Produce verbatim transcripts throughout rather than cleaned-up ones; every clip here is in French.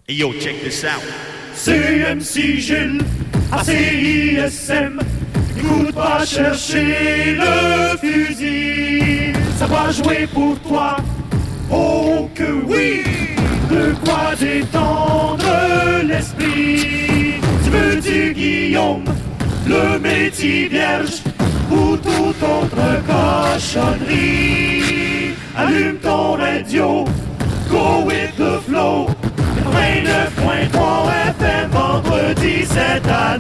Yo, check this out. C M C Gilles, A C I S M, écoute pas chercher le fusil. Ça va jouer pour toi, oh que oui. De quoi détendre l'esprit. Tu veux du Guillaume, le métier vierge, ou toute autre cochonnerie. Allume ton radio, go with the flow. vingt-neuf point trois F M, vendredi sept à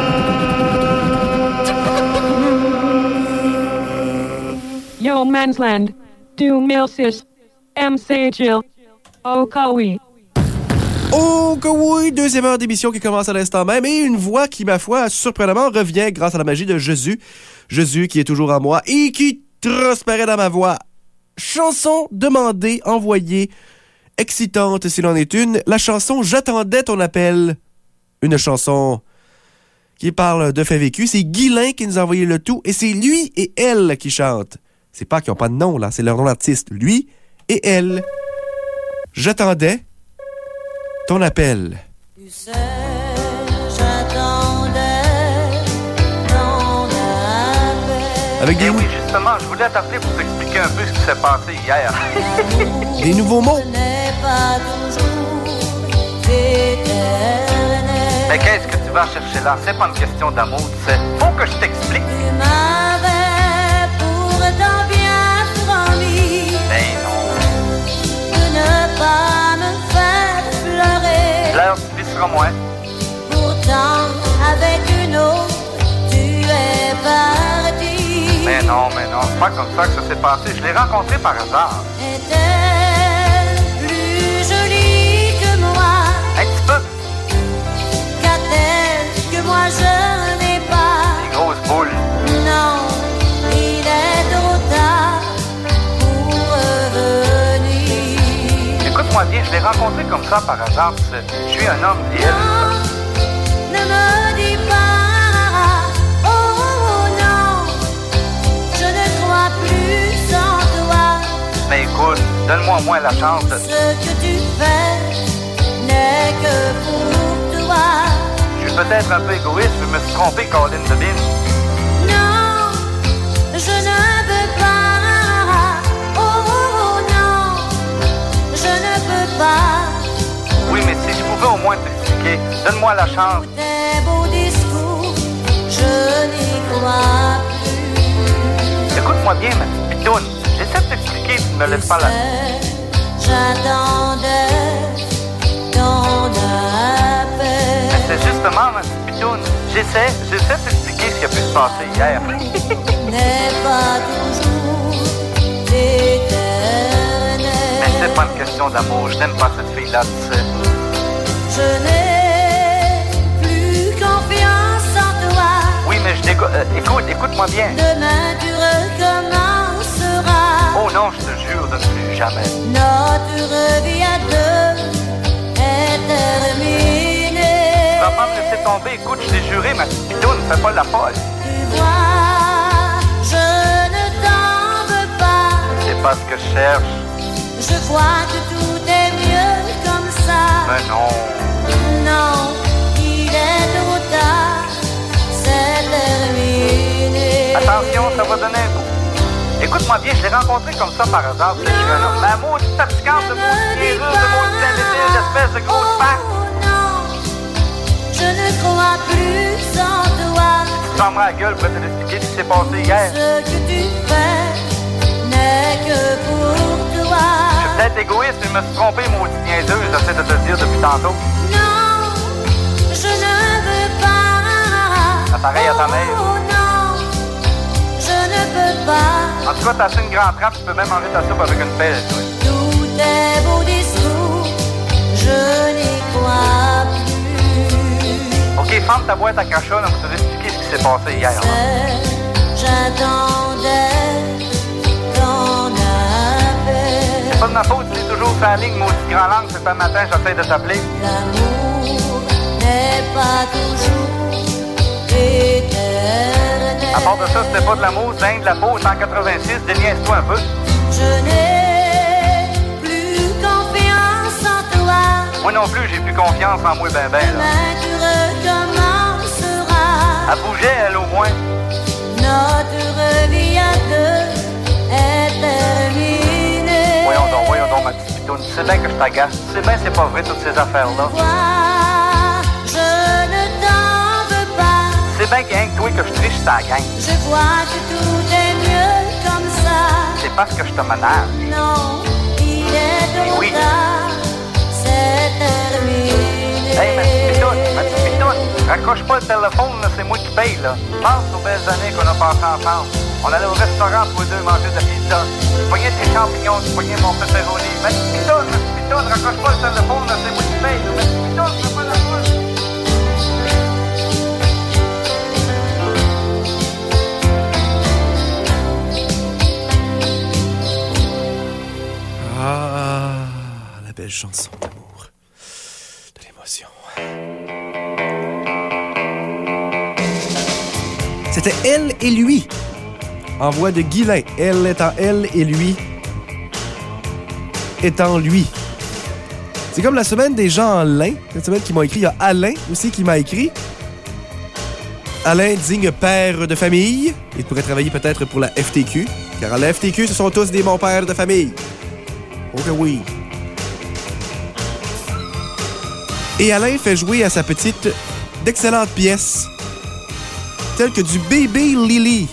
neuf. Yo Mansland, deux mille six, M C Jill, oh que oui. Oh que oui, deuxième heure d'émission qui commence à l'instant même et une voix qui, ma foi, surprenamment revient grâce à la magie de Jésus. Jésus qui est toujours en moi et qui transparaît dans ma voix. Chanson demandée, envoyée, excitante s'il en est une, la chanson « J'attendais ton appel ». Une chanson qui parle de faits vécus. C'est Guylain qui nous a envoyé le tout et c'est lui et elle qui chantent. C'est pas qu'ils n'ont pas de nom, là, c'est leur nom d'artiste. Lui et elle. J'attendais ton appel. Tu sais, j'attendais ton appel. Avec des, Eh oui, justement, je voulais t'appeler pour t'expliquer un peu ce qui s'est passé hier. des nouveaux mots. Pas toujours éternel. Mais qu'est-ce que tu vas chercher là? C'est pas une question d'amour, tu sais. Faut que je t'explique. Tu m'avais pourtant bien promis Mais non. de ne pas me faire pleurer. L'heure, tu pisseras moins. Pourtant, avec une autre, tu es parti. Mais non, mais non, c'est pas comme ça que ça s'est passé. Je l'ai rencontré par hasard. Est-elle plus jolie que moi? Un petit peu. Qu'a-t-elle que moi je n'ai pas? Des grosses boules. Non, il est trop tard pour revenir. Écoute-moi bien, je l'ai rencontré comme ça par hasard. Tu sais. Je suis un homme et elle. Non, ne me dis pas, oh, oh non, je ne crois plus en toi. Mais écoute, donne-moi au moins la chance de... Ce que tu fais n'est que pour toi. Je suis peut-être un peu égoïste, je me suis trompé, Colin de Bin. Non, je ne veux pas, oh, oh non, je ne peux pas. Oui, mais si je pouvais au moins t'expliquer, donne-moi la chance. Tes beaux discours, je n'y crois plus. Écoute-moi bien, ma petite pitoune. J'essaie de t'expliquer, tu ne me laisses pas là. J'attendais ton appel. Mais c'est justement, ma petite pitoune. J'essaie, j'essaie de t'expliquer ce qui a pu se passer hier. N'est pas toujours éternel. Mais c'est pas une question d'amour. Je n'aime pas cette fille-là, tu sais. Je n'ai plus confiance en toi. Oui, mais je dégo... euh, écoute, écoute-moi bien. Demain tu recommenceras. Oh non, je te jure de ne plus jamais. Notre vie à deux est terminée. Tu vas pas me laisser tomber. Écoute, je t'ai juré, ma petite pitoune, fais pas la folle. Tu vois, je ne t'en veux pas. C'est pas ce que je cherche. Je crois que tout est mieux comme ça. Mais non. Non, il est trop tard, c'est terminé. Attention, ça va donner un coup. Écoute-moi bien, je l'ai rencontré comme ça par hasard, ce cheveu-là. Ma maudite fatigante de maudite niaiseuse, de maudite imbécile, d'espèce de grosse patte. Oh non, je ne crois plus en toi. Tu fermeras la gueule pour te l'expliquer ce qui s'est passé hier. Ce que tu fais n'est que pour toi. Je suis peut-être égoïste, mais je me suis trompé, maudite niaiseuse, j'essaie de te le dire depuis tantôt. Non, je ne veux pas. Ah, pareil à ta mère. Oh non, je ne peux pas. En tout cas, t'as assez une grande trappe, tu peux même enlever ta soupe avec une pelle, toi. Tous tes beaux discours, je n'y crois plus. Ok, ferme ta boîte à crachat, là, pour te expliquer ce qui s'est passé hier. Là. J'attendais ton appel. C'est pas de ma faute, tu es toujours sur la ligne, maudite grand langue, c'est un matin, j'essaie de t'appeler. L'amour n'est pas toujours éternel. À part de ça, c'était pas de l'amour, c'est rien de la peau, cent quatre-vingt-six, déniaise-toi un peu. Je n'ai plus confiance en toi. Moi non plus, j'ai plus confiance en moi ben ben, là. Demain tu recommenceras. Elle bougeait, elle, au moins. Notre vie à deux est terminée. Voyons donc, voyons donc, ma petite pitoune. Tu sais bien que je t'agace. Tu sais bien c'est pas vrai, toutes ces affaires-là. Toi, je ne t'en veux pas. C'est bien qu'il y a rien que toi que je triche ta gang. Je crois que tout est mieux comme ça. C'est parce que je te ménage. Non, il est trop Oui. tard. C'est terminé. Hey, ma petite pitoune, ma petite pitoune, raccroche pas le téléphone, là, c'est moi qui paye, là. Pense aux belles années qu'on a passées ensemble. On allait au restaurant pour les deux manger de la pizza. Tu pognais tes champignons, tu pognais mon pepperoni. Ma petite pitoune, ma petite pitoune, raccroche pas le téléphone, là, c'est moi qui paye, là. Ma petite pitoune, fais pas la foule. Ah, la belle chanson d'amour, de l'émotion. C'était Elle et lui, en voix de Guylain. Elle étant elle et lui étant lui. C'est comme la semaine des gens en lin, cette semaine qui m'ont écrit. Il y a Alain aussi qui m'a écrit. Alain, digne père de famille. Il pourrait travailler peut-être pour la F T Q, car à la F T Q, ce sont tous des bons pères de famille. Oh que oui. Et Alain fait jouer à sa petite d'excellentes pièces, telles que du Baby Lily.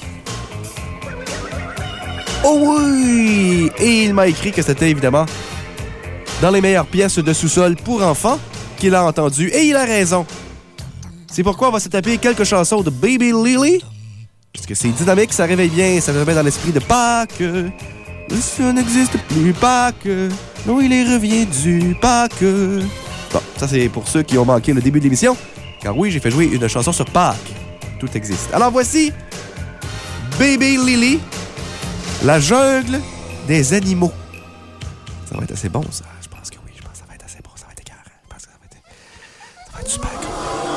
Oh oui! Et il m'a écrit que c'était évidemment dans les meilleures pièces de sous-sol pour enfants qu'il a entendu. Et il a raison. C'est pourquoi on va se taper quelques chansons de Baby Lily. Parce que c'est dynamique, ça réveille bien, ça nous met dans l'esprit de Pâques. Ça n'existe plus, Pâques. Non, il est revient du Pâques. Bon, ça c'est pour ceux qui ont manqué le début de l'émission. Car oui, j'ai fait jouer une chanson sur Pâques. Tout existe. Alors voici Baby Lily, la jungle des animaux. Ça va être assez bon, ça. Je pense que oui, je pense que ça va être assez bon. Ça va être écœurant. Je pense que ça va être, ça va être super cool.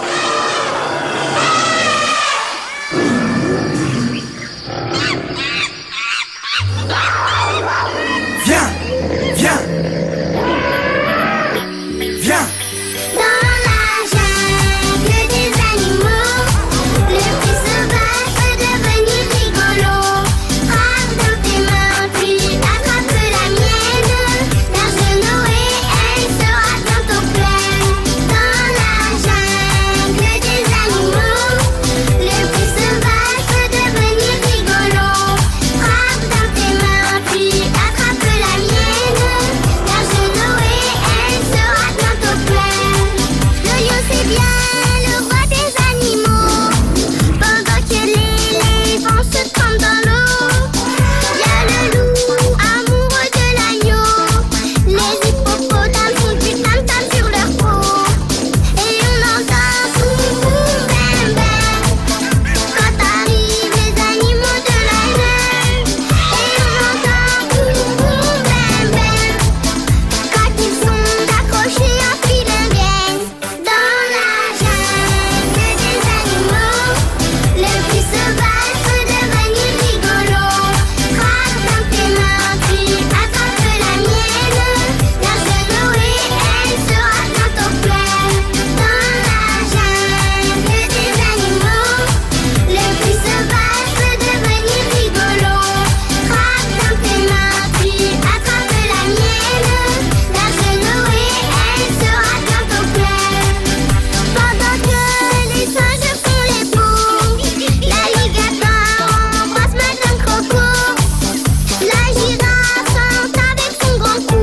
Viens! Viens! Viens! Dans la jungle des animaux, le plus sauvage peut devenir rigolo. Frappe dans tes mains, puis attrape la mienne. Large Noé, elle sera bientôt pleine. Dans la jungle des animaux, le plus sauvage peut devenir rigolo. Frappe dans tes mains, puis attrape la mienne. Large Noé, elle sera bientôt pleine. Le lion c'est bien le roi des animaux. Pendant que l'éléphant se trempe dans l'eau, y a le loup amoureux de l'agneau. Les hippopotames font du tam-tam sur leur peau. Et on entend boum boum bam bam quand arrivent les animaux de la jungle. Et on entend boum boum bam bam quand ils sont accrochés en fil indienne. Dans la jungle des animaux, le plus sauvage peut devenir rigolo. Frappe dans tes mains, puis attrape la mienne. Large Noé, elle sera bientôt pleine. Dans la jungle des animaux, le plus sauvage peut devenir rigolo. Frappe dans tes mains, puis attrape la mienne. Large Noé, elle sera bientôt pleine. Pendant que les singes font les poux, l'alligator embrasse Madame Croco. La girafe chante avec son grand cou.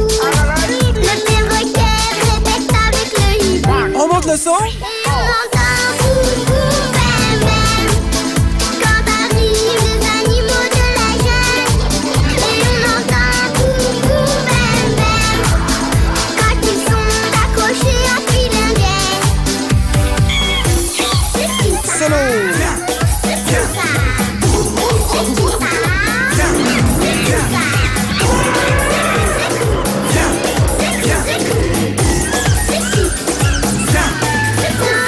Le perroquet répète avec le hibou. On monte le son? Et on entend boum boum bam bam quand arrivent les animaux de la jungle. Et on entend boum boum bam bam quand ils sont accrochés en fil indienne. Solo! Dans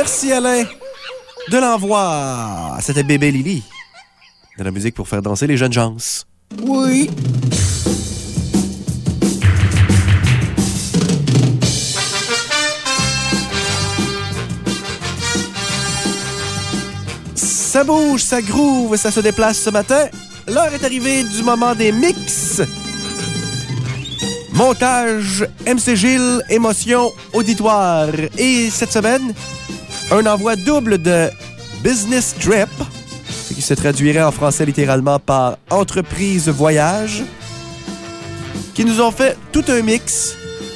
Merci Alain de l'envoi. C'était Bébé Lily. De la musique pour faire danser les jeunes gens. Oui. Ça bouge, ça groove, ça se déplace ce matin. L'heure est arrivée du moment des mix. Montage, M C Gilles, émotion, auditoire. Et cette semaine, un envoi double de Business Trip, ce qui se traduirait en français littéralement par Entreprise Voyage, qui nous ont fait tout un mix.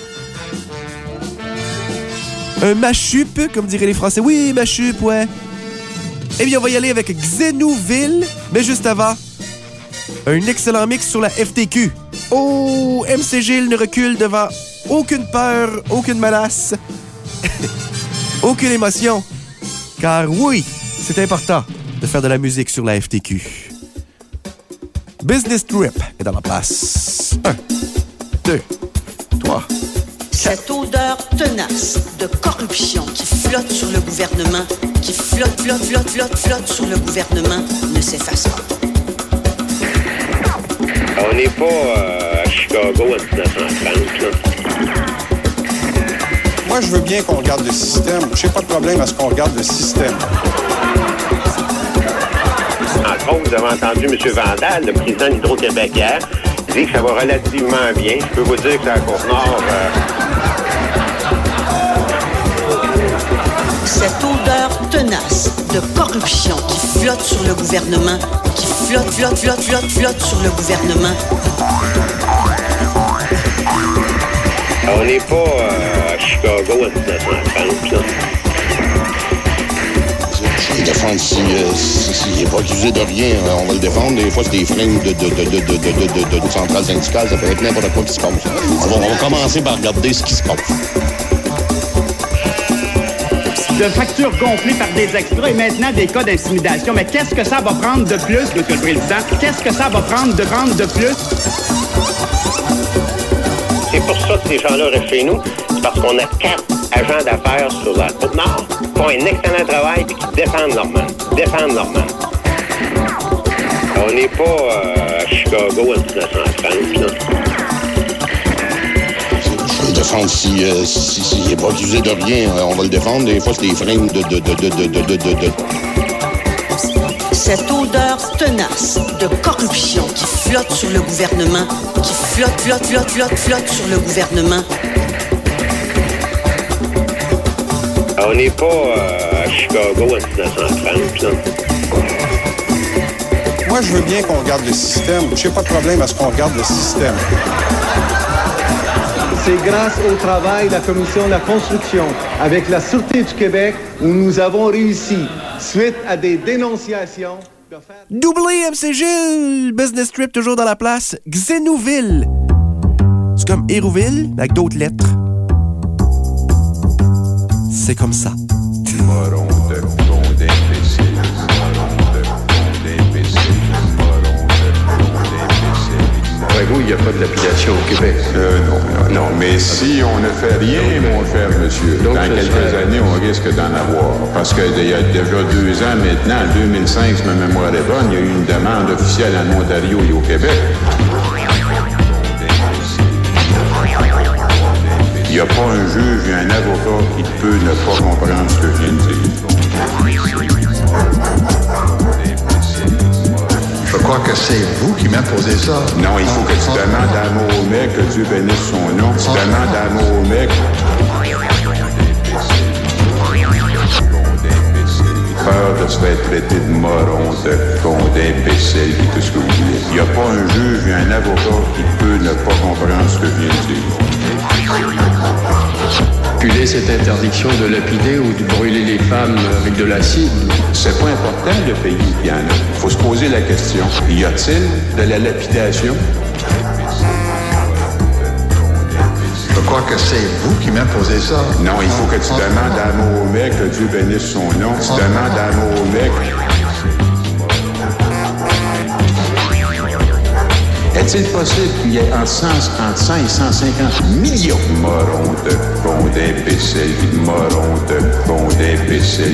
Un mashup, comme diraient les Français. Oui, mashup, ouais. Eh bien, on va y aller avec Xenouville, mais juste avant, un excellent mix sur la F T Q. Oh, M C Gilles ne recule devant aucune peur, aucune menace, aucune émotion. Car oui, c'est important de faire de la musique sur la F T Q. Business Trip est dans la place. Un, deux, trois. Cette odeur tenace de corruption qui flotte sur le gouvernement, qui flotte, flotte, flotte, flotte, flotte sur le gouvernement, ne s'efface pas. On n'est pas euh, à Chicago en dix-neuf cent trente, là. Moi, je veux bien qu'on regarde le système. Je n'ai pas de problème à ce qu'on regarde le système. Entre autres, vous avez entendu M. Vandal, le président d'Hydro-Québec hier, dire que ça va relativement bien. Je peux vous dire que c'est à Côte-Nord... Euh... Cette odeur tenace de corruption qui flotte sur le gouvernement, qui flotte, flotte, flotte, flotte, flotte sur le gouvernement. On n'est pas euh, à Chicago en dix-neuf cent trente, là. Je vais le défendre si, euh, si, si il n'est pas accusé de rien, on va le défendre. Des fois, c'est des fringues de, de, de, de, de, de, de, de, de centrale syndicale, ça peut être n'importe quoi qui se passe. On va, on va commencer par regarder ce qui se passe. De factures gonflées par des extras et maintenant des cas d'intimidation. Mais qu'est-ce que ça va prendre de plus, M. le Président? Qu'est-ce que ça va prendre de prendre de plus? C'est pour ça que ces gens-là restent chez nous. C'est parce qu'on a quatre agents d'affaires sur la Côte-Nord qui font un excellent travail et qui défendent leur man. Défendent leur man. On n'est pas euh, à Chicago en dix-neuf cent trente, là. Je vais le défendre si, euh, si, si il n'est pas accusé de rien, on va le défendre. Des fois, c'est des fringues de, de, de, de, de, de, de, de. Cette odeur tenace de corruption qui flotte sur le gouvernement, qui flotte, flotte, flotte, flotte, flotte sur le gouvernement. On n'est pas euh, à Chicago en dix-neuf cent trente, là. Moi, je veux bien qu'on regarde le système. Je n'ai pas de problème à ce qu'on regarde le système. C'est grâce au travail de la Commission de la construction avec la Sûreté du Québec où nous avons réussi, suite à des dénonciations, de faire... Doublé M C Gilles! Business Trip toujours dans la place. Xenouville. C'est comme Hérouville, mais avec d'autres lettres. C'est comme ça. Moron de con d'imbécile, moron de con d'imbécile, moron de con d'imbécile. Après vous, il n'y a pas de lapidation au Québec. Euh, non, non, non. Mais si on ne fait rien, mon cher monsieur, donc, dans quelques serait... années, on risque d'en avoir. Parce qu'il y a déjà deux ans maintenant, en deux mille cinq, si ma mémoire est bonne, il y a eu une demande officielle en Ontario et au Québec. Il n'y a pas un juge et un avocat qui peut ne pas comprendre ce que je viens de dire. Je crois que c'est vous qui m'imposez ça. Non, il faut que tu demandes à Mahomet, que Dieu bénisse son nom. Tu demandes à Mahomet. Peur de se faire traiter de moron, de con, d'imbécile et tout ce que vous voulez. Il n'y a pas un juge et un avocat qui peut ne pas comprendre ce que je viens de dire. Reculer cette interdiction de lapider ou de brûler les femmes avec de l'acide. C'est pas important le pays qu'il y en a. Il faut se poser la question. Y a-t-il de la lapidation? Je crois que c'est vous qui m'imposez ça. Non, il faut que tu demandes à Mahomet, que Dieu bénisse son nom. Tu demandes à Mahomet. Est-il possible qu'il y ait entre cent, entre cent et cent cinquante millions? Moron de con d'imbécile, moron de con d'imbécile.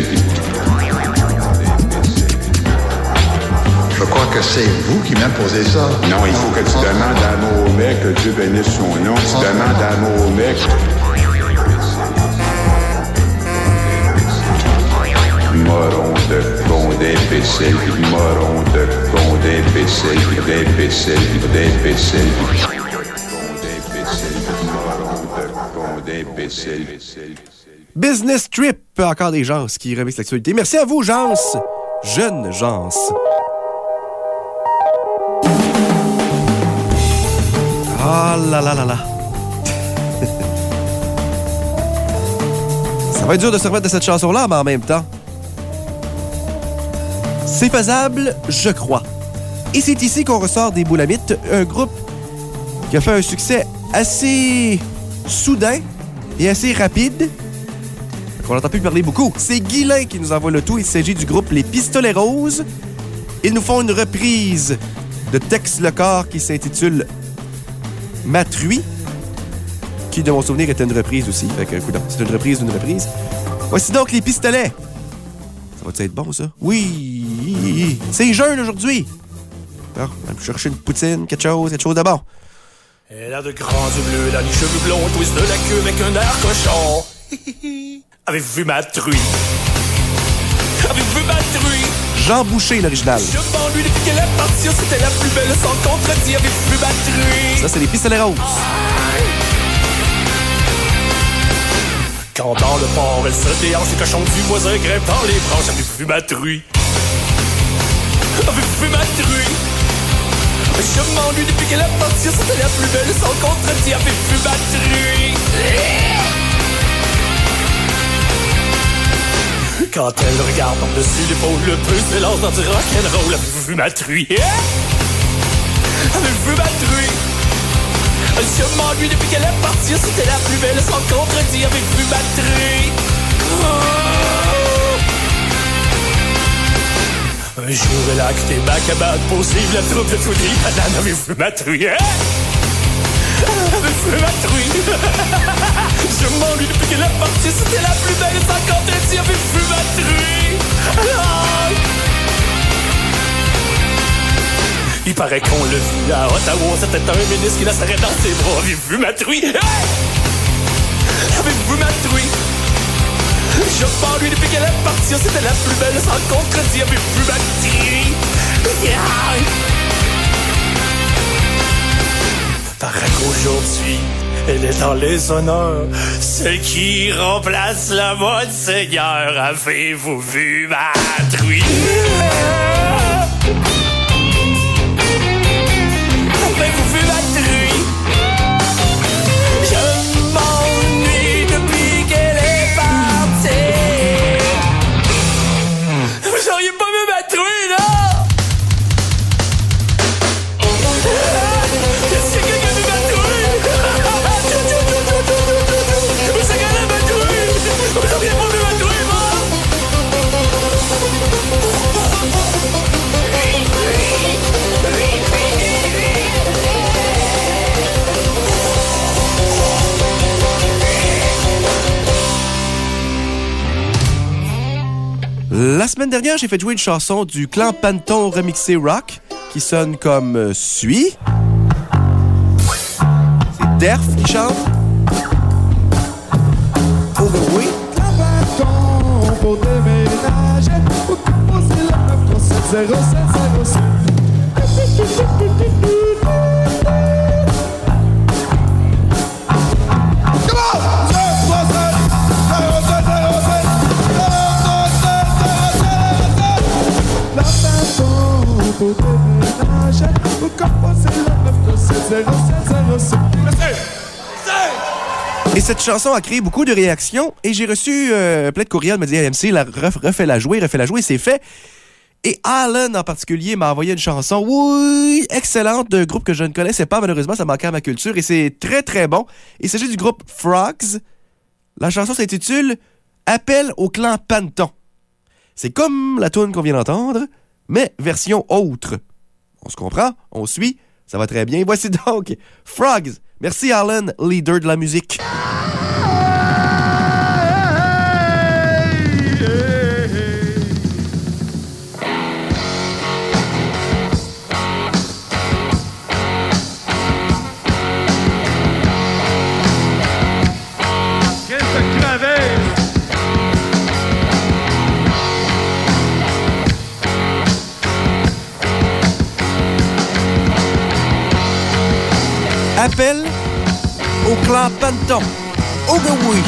Je crois que c'est vous qui m'imposez ça. Non, il faut que tu demandes à Mahomet, que Dieu bénisse son nom. Tu demandes à Mahomet. Moron de con d'imbécile, moron de con d'imbécile, d'imbécile, d'imbécile. Business Trip, encore des gens qui remixent l'actualité. Merci à vous, gens, jeunes gens. Ah là là là là. Ça va être dur de se remettre de cette chanson-là, mais en même temps, c'est faisable, je crois. Et c'est ici qu'on ressort des Boulamites, un groupe qui a fait un succès assez soudain et assez rapide. On n'entend plus parler beaucoup. C'est Guylain qui nous envoie le tout. Il s'agit du groupe Les Pistolets Roses. Ils nous font une reprise de Tex Le Corps qui s'intitule Matruy, qui, de mon souvenir, était une reprise aussi. Fait que, coudonc, c'est une reprise d'une reprise. Voici donc Les Pistolets. Ça va-tu être bon, ça? Oui! C'est jeune aujourd'hui. Bon, on va me chercher une poutine, quelque chose, quelque chose de bon. Elle a de grands yeux bleus, elle a les cheveux blonds, twist de la queue avec un air cochon. Avez-vous vu Matruy? Avez-vous vu Matruy? Jean Boucher, l'original. Je m'ennuie depuis qu'elle est partie, c'était la plus belle sans contredit. Avez-vous vu Matruy? Ça, c'est Les Pistolets Roses. Quand dans le port, elle se déhanche, les cochons du voisin grimpent dans les branches. Avez-vous vu Matruy? Avez-vous vu Matruy? Je m'ennuie depuis qu'elle est partie, c'était la plus belle sans contredit. Avez-vous vu Matruy? Quand elle regarde par-dessus l'épaule, le peu s'élance dans du rock'n'roll. Avez-vous vu Matruy? Avez-vous vu Matruy? Je m'ennuie depuis qu'elle est partie, c'était la plus belle sans contredit. Avez-vous vu Matruy? Oh. Un jour elle a quitté ma cabane pour suivre la troupe de Tony Banane. Avez-vous vu Matruy? Avez-vous vu Matruy? Je m'ennuie depuis qu'elle est partie, c'était la plus belle sans contredit. Avez-vous vu Matruy? Ah. Il paraît qu'on l'a vu à Ottawa, c'était un ministre qui la serrait dans ses bras. Avez-vous vu Matruy? Hey! Avez-vous vu Matruy? Je m'ennuie depuis qu'elle est partie, c'était la plus belle sans contredit. Avez-vous vu Matruy? Yeah! Paraît qu'aujourd'hui, elle est dans les honneurs, celle qui remplace la mode seigneur. Avez-vous vu Matruy? Avez-vous vu Matruy? Je m'ennuie depuis qu'elle est partie. Vous auriez pas vu Matruy, là? Est-ce que quelqu'un a vu Matruy? Vous avez regardé Matruy? Vous auriez pas vu Matruy, moi? La semaine dernière, j'ai fait jouer une chanson du clan Panton remixé rock qui sonne comme euh, suit. C'est Derf qui chante. Oh ben oui. Panton pour déménager, pour composer le neuf trois sept zéro sept zéro sept. Pour déménager, pour composer le neuf trois sept zéro sept zéro sept. Et cette chanson a créé beaucoup de réactions et j'ai reçu euh, plein de courriels me disant M C, la ref, refais la jouer, refais la jouer, c'est fait. Et Alan en particulier m'a envoyé une chanson, oui, excellente, d'un groupe que je ne connaissais pas malheureusement, ça manquait à ma culture et c'est très très bon. Il s'agit du groupe Frogs. La chanson s'intitule Appel au clan Panton. C'est comme la tune qu'on vient d'entendre, mais version autre. On se comprend? On suit? Ça va très bien. Voici donc Frogs. Merci, Alan, leader de la musique. Appel au clan Panton. Ogaoué.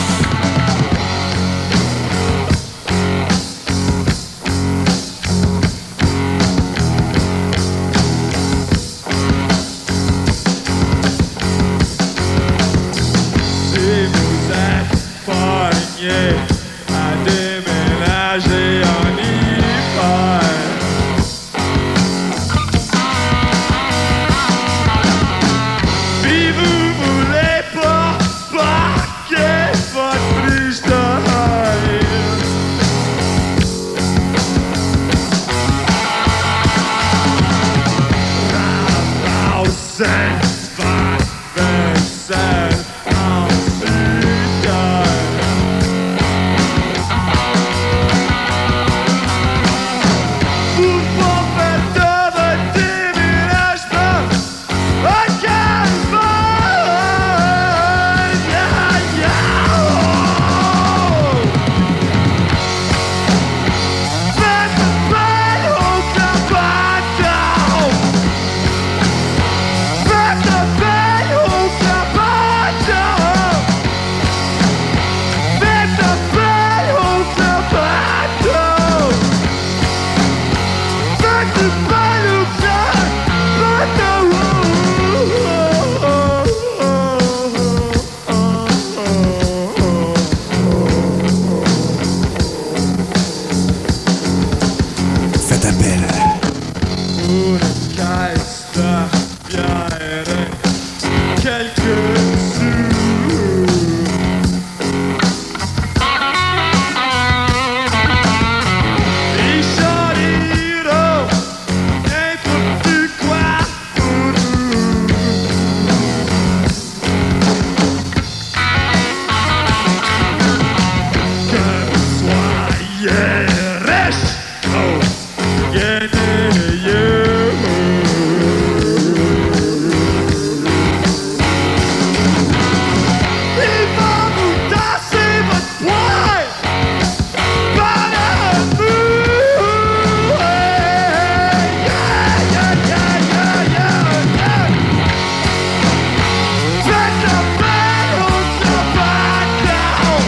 Si vous êtes pogné à déménager en hiver, puis vous voulez pas parquer votre freestyle, Ramassez votre vaisselle en sucre. Vous profitez de votre déménagement à Calvaire. Yeah, yeah. Faites appel au clan Panton. Faites appel au clan Panton. Faites appel au clan Panton. Faites appel au Faites appel. Une caisse de bière, quelques sous. Richard Hiro, n'importe quoi pour nous. Que vous soyez riche, oh, gagnez-you. Il va vous tasser votre poing par la boue. Yeah, yeah, yeah, yeah, yeah, yeah. Faites appel au clan Panton.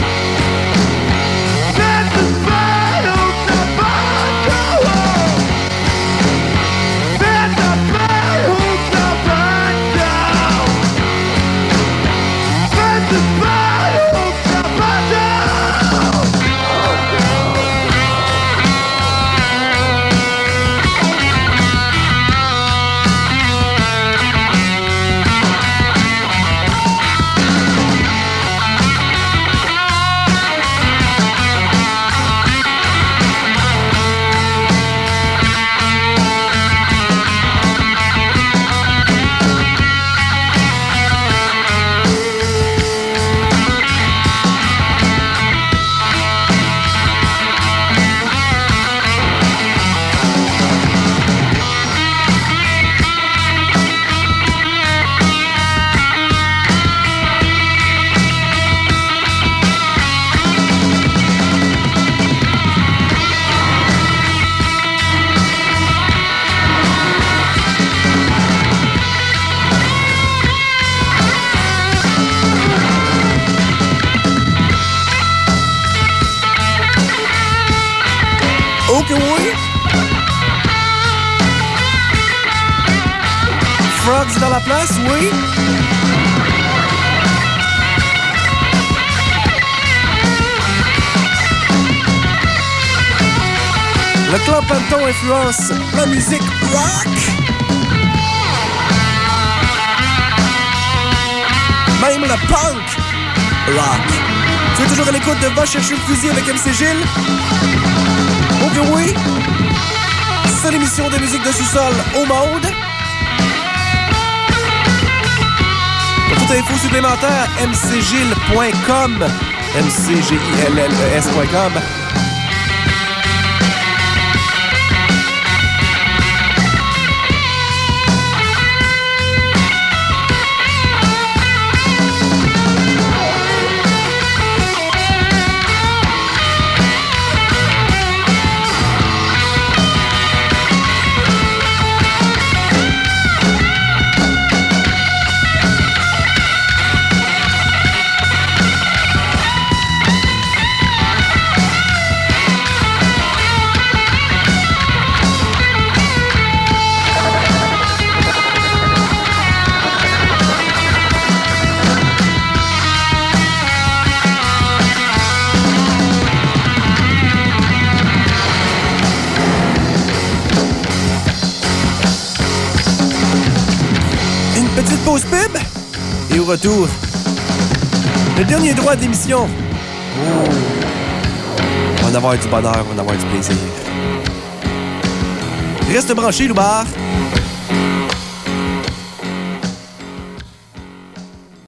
Faites appel au clan Panton. Faites appel au clan Panton. Faites appel au clan Panton. Ok, oui. Frogs dans la place, oui. Le clan Panton influence la musique rock. Même le punk rock. Tu es toujours à l'écoute de Va chercher le fusil avec M C Gilles? Ok, oui. C'est l'émission de musique de sous-sol au monde. Toute info supplémentaire, m c gilles point com. m c g i l l e s point com. Petite pause pub et au retour, le dernier droit d'émission. Oh. On va en avoir du bonheur, on va en avoir du plaisir. Reste branché, Loubar.